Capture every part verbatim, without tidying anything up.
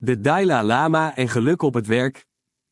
De Dalai Lama en geluk op het werk.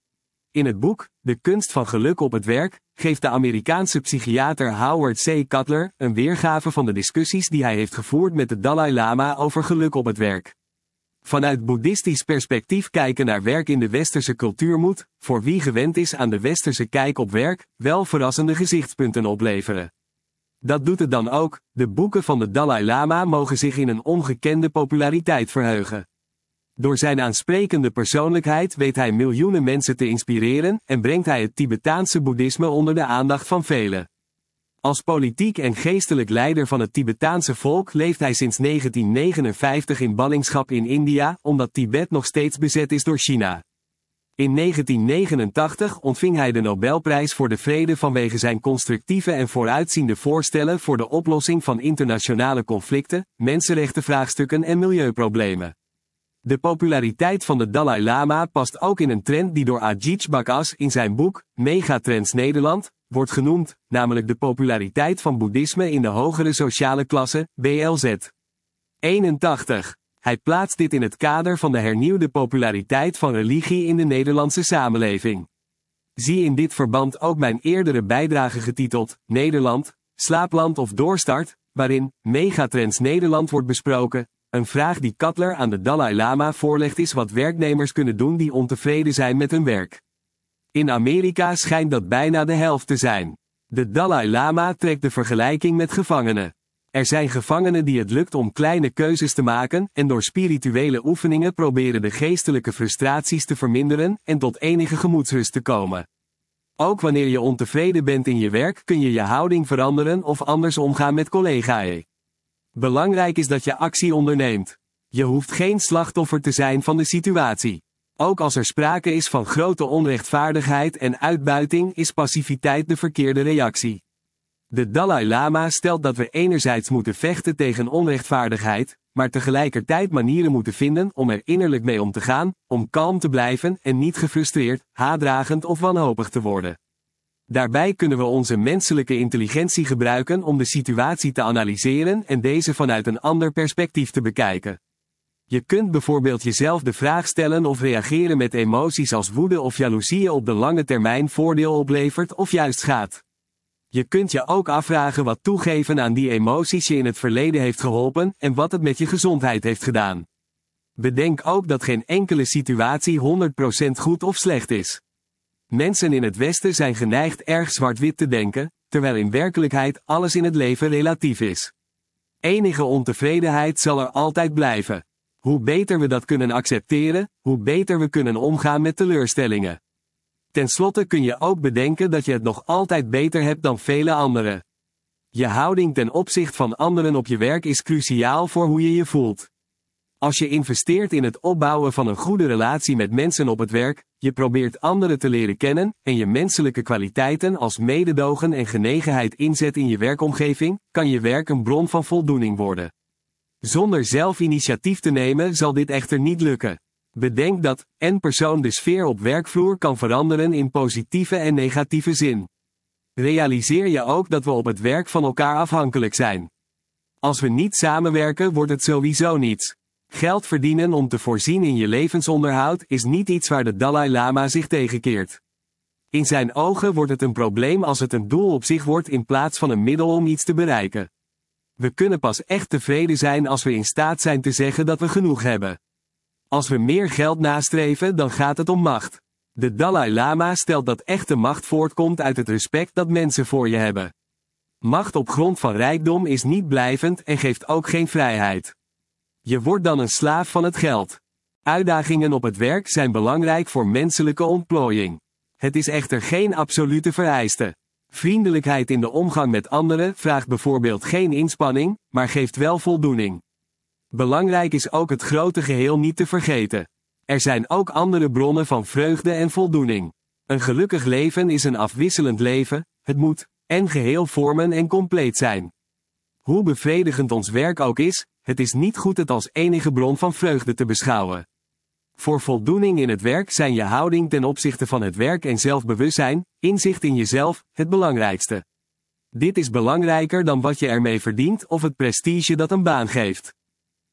In het boek, De kunst van geluk op het werk, geeft de Amerikaanse psychiater Howard C. Cutler een weergave van de discussies die hij heeft gevoerd met de Dalai Lama over geluk op het werk. Vanuit boeddhistisch perspectief kijken naar werk in de westerse cultuur moet, voor wie gewend is aan de westerse kijk op werk, wel verrassende gezichtspunten opleveren. Dat doet het dan ook, de boeken van de Dalai Lama mogen zich in een ongekende populariteit verheugen. Door zijn aansprekende persoonlijkheid weet hij miljoenen mensen te inspireren en brengt hij het Tibetaanse boeddhisme onder de aandacht van velen. Als politiek en geestelijk leider van het Tibetaanse volk leeft hij sinds negentien negenenvijftig in ballingschap in India, omdat Tibet nog steeds bezet is door China. In negentien negenentachtig ontving hij de Nobelprijs voor de Vrede vanwege zijn constructieve en vooruitziende voorstellen voor de oplossing van internationale conflicten, mensenrechtenvraagstukken en milieuproblemen. De populariteit van de Dalai Lama past ook in een trend die door Ajit Bakas in zijn boek, Megatrends Nederland, wordt genoemd, namelijk de populariteit van boeddhisme in de hogere sociale klasse, B L Z. eenentachtig. Hij plaatst dit in het kader van de hernieuwde populariteit van religie in de Nederlandse samenleving. Zie in dit verband ook mijn eerdere bijdrage getiteld, Nederland, Slaapland of Doorstart, waarin Megatrends Nederland wordt besproken. Een vraag die Cutler aan de Dalai Lama voorlegt is wat werknemers kunnen doen die ontevreden zijn met hun werk. In Amerika schijnt dat bijna de helft te zijn. De Dalai Lama trekt de vergelijking met gevangenen. Er zijn gevangenen die het lukt om kleine keuzes te maken en door spirituele oefeningen proberen de geestelijke frustraties te verminderen en tot enige gemoedsrust te komen. Ook wanneer je ontevreden bent in je werk kun je je houding veranderen of anders omgaan met collega's. Belangrijk is dat je actie onderneemt. Je hoeft geen slachtoffer te zijn van de situatie. Ook als er sprake is van grote onrechtvaardigheid en uitbuiting is passiviteit de verkeerde reactie. De Dalai Lama stelt dat we enerzijds moeten vechten tegen onrechtvaardigheid, maar tegelijkertijd manieren moeten vinden om er innerlijk mee om te gaan, om kalm te blijven en niet gefrustreerd, haatdragend of wanhopig te worden. Daarbij kunnen we onze menselijke intelligentie gebruiken om de situatie te analyseren en deze vanuit een ander perspectief te bekijken. Je kunt bijvoorbeeld jezelf de vraag stellen of reageren met emoties als woede of jaloezie op de lange termijn voordeel oplevert of juist schaadt. Je kunt je ook afvragen wat toegeven aan die emoties je in het verleden heeft geholpen en wat het met je gezondheid heeft gedaan. Bedenk ook dat geen enkele situatie honderd procent goed of slecht is. Mensen in het Westen zijn geneigd erg zwart-wit te denken, terwijl in werkelijkheid alles in het leven relatief is. Enige ontevredenheid zal er altijd blijven. Hoe beter we dat kunnen accepteren, hoe beter we kunnen omgaan met teleurstellingen. Ten slotte kun je ook bedenken dat je het nog altijd beter hebt dan vele anderen. Je houding ten opzichte van anderen op je werk is cruciaal voor hoe je je voelt. Als je investeert in het opbouwen van een goede relatie met mensen op het werk, je probeert anderen te leren kennen, en je menselijke kwaliteiten als mededogen en genegenheid inzet in je werkomgeving, kan je werk een bron van voldoening worden. Zonder zelf initiatief te nemen zal dit echter niet lukken. Bedenk dat, en persoon de sfeer op werkvloer kan veranderen in positieve en negatieve zin. Realiseer je ook dat we op het werk van elkaar afhankelijk zijn. Als we niet samenwerken wordt het sowieso niets. Geld verdienen om te voorzien in je levensonderhoud is niet iets waar de Dalai Lama zich tegenkeert. In zijn ogen wordt het een probleem als het een doel op zich wordt in plaats van een middel om iets te bereiken. We kunnen pas echt tevreden zijn als we in staat zijn te zeggen dat we genoeg hebben. Als we meer geld nastreven, dan gaat het om macht. De Dalai Lama stelt dat echte macht voortkomt uit het respect dat mensen voor je hebben. Macht op grond van rijkdom is niet blijvend en geeft ook geen vrijheid. Je wordt dan een slaaf van het geld. Uitdagingen op het werk zijn belangrijk voor menselijke ontplooiing. Het is echter geen absolute vereiste. Vriendelijkheid in de omgang met anderen vraagt bijvoorbeeld geen inspanning, maar geeft wel voldoening. Belangrijk is ook het grote geheel niet te vergeten. Er zijn ook andere bronnen van vreugde en voldoening. Een gelukkig leven is een afwisselend leven, het moet, en geheel vormen en compleet zijn. Hoe bevredigend ons werk ook is, het is niet goed het als enige bron van vreugde te beschouwen. Voor voldoening in het werk zijn je houding ten opzichte van het werk en zelfbewustzijn, inzicht in jezelf, het belangrijkste. Dit is belangrijker dan wat je ermee verdient of het prestige dat een baan geeft.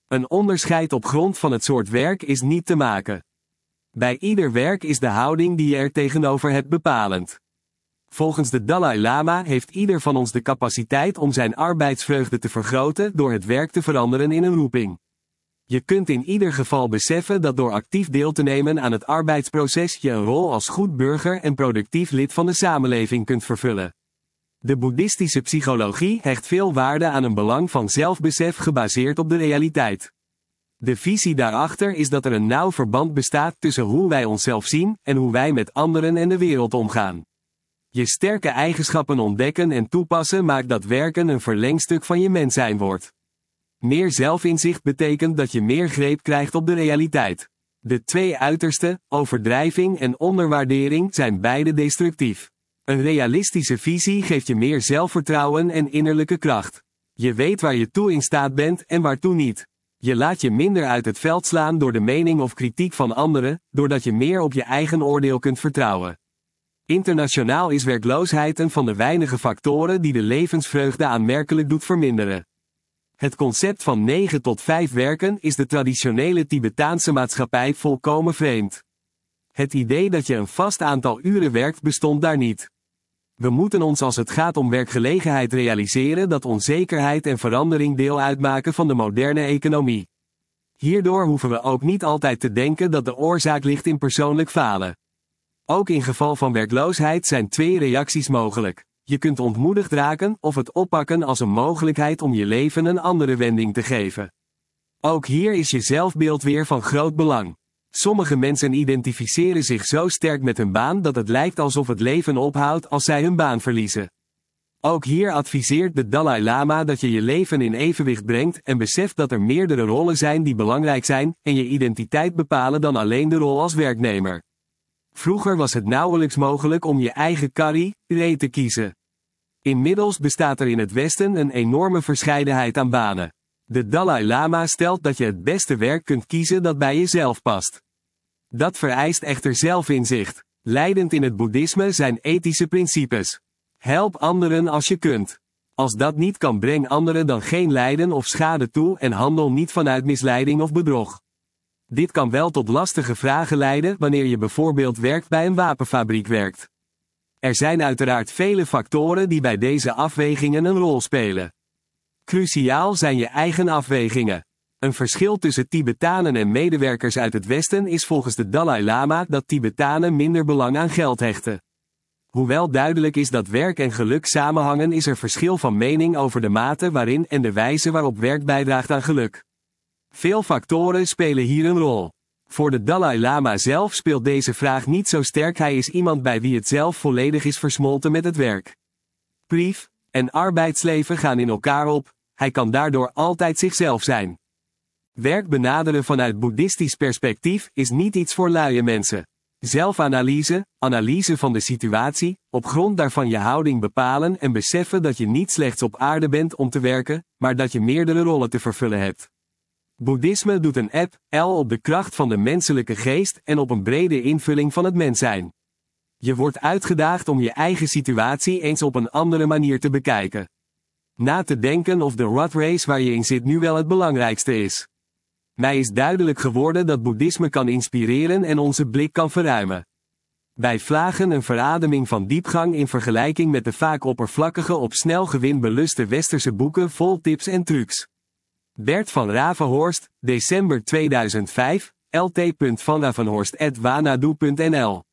Een onderscheid op grond van het soort werk is niet te maken. Bij ieder werk is de houding die je er tegenover hebt bepalend. Volgens de Dalai Lama heeft ieder van ons de capaciteit om zijn arbeidsvreugde te vergroten door het werk te veranderen in een roeping. Je kunt in ieder geval beseffen dat door actief deel te nemen aan het arbeidsproces je een rol als goed burger en productief lid van de samenleving kunt vervullen. De boeddhistische psychologie hecht veel waarde aan een belang van zelfbesef gebaseerd op de realiteit. De visie daarachter is dat er een nauw verband bestaat tussen hoe wij onszelf zien en hoe wij met anderen en de wereld omgaan. Je sterke eigenschappen ontdekken en toepassen maakt dat werken een verlengstuk van je mens zijn wordt. Meer zelfinzicht betekent dat je meer greep krijgt op de realiteit. De twee uitersten, overdrijving en onderwaardering, zijn beide destructief. Een realistische visie geeft je meer zelfvertrouwen en innerlijke kracht. Je weet waar je toe in staat bent en waartoe niet. Je laat je minder uit het veld slaan door de mening of kritiek van anderen, doordat je meer op je eigen oordeel kunt vertrouwen. Internationaal is werkloosheid een van de weinige factoren die de levensvreugde aanmerkelijk doet verminderen. Het concept van negen tot vijf werken is de traditionele Tibetaanse maatschappij volkomen vreemd. Het idee dat je een vast aantal uren werkt bestond daar niet. We moeten ons als het gaat om werkgelegenheid realiseren dat onzekerheid en verandering deel uitmaken van de moderne economie. Hierdoor hoeven we ook niet altijd te denken dat de oorzaak ligt in persoonlijk falen. Ook in geval van werkloosheid zijn twee reacties mogelijk. Je kunt ontmoedigd raken of het oppakken als een mogelijkheid om je leven een andere wending te geven. Ook hier is je zelfbeeld weer van groot belang. Sommige mensen identificeren zich zo sterk met hun baan dat het lijkt alsof het leven ophoudt als zij hun baan verliezen. Ook hier adviseert de Dalai Lama dat je je leven in evenwicht brengt en beseft dat er meerdere rollen zijn die belangrijk zijn en je identiteit bepalen dan alleen de rol als werknemer. Vroeger was het nauwelijks mogelijk om je eigen carrière te kiezen. Inmiddels bestaat er in het Westen een enorme verscheidenheid aan banen. De Dalai Lama stelt dat je het beste werk kunt kiezen dat bij jezelf past. Dat vereist echter zelfinzicht. Leidend in het boeddhisme zijn ethische principes. Help anderen als je kunt. Als dat niet kan, breng anderen dan geen lijden of schade toe en handel niet vanuit misleiding of bedrog. Dit kan wel tot lastige vragen leiden wanneer je bijvoorbeeld werkt bij een wapenfabriek werkt. Er zijn uiteraard vele factoren die bij deze afwegingen een rol spelen. Cruciaal zijn je eigen afwegingen. Een verschil tussen Tibetanen en medewerkers uit het Westen is volgens de Dalai Lama dat Tibetanen minder belang aan geld hechten. Hoewel duidelijk is dat werk en geluk samenhangen, is er verschil van mening over de mate waarin en de wijze waarop werk bijdraagt aan geluk. Veel factoren spelen hier een rol. Voor de Dalai Lama zelf speelt deze vraag niet zo sterk. Hij is iemand bij wie het zelf volledig is versmolten met het werk. Privé en arbeidsleven gaan in elkaar op, hij kan daardoor altijd zichzelf zijn. Werk benaderen vanuit boeddhistisch perspectief is niet iets voor luie mensen. Zelfanalyse, analyse van de situatie, op grond daarvan je houding bepalen en beseffen dat je niet slechts op aarde bent om te werken, maar dat je meerdere rollen te vervullen hebt. Boeddhisme doet een appel op de kracht van de menselijke geest en op een brede invulling van het mens zijn. Je wordt uitgedaagd om je eigen situatie eens op een andere manier te bekijken. Na te denken of de rat race waar je in zit nu wel het belangrijkste is. Mij is duidelijk geworden dat boeddhisme kan inspireren en onze blik kan verruimen. Wij vlagen een verademing van diepgang in vergelijking met de vaak oppervlakkige op snel gewin beluste westerse boeken vol tips en trucs. Bert van Ravenhorst, december tweeduizend vijf, l t punt van ravenhorst apenstaartje wanadu punt n l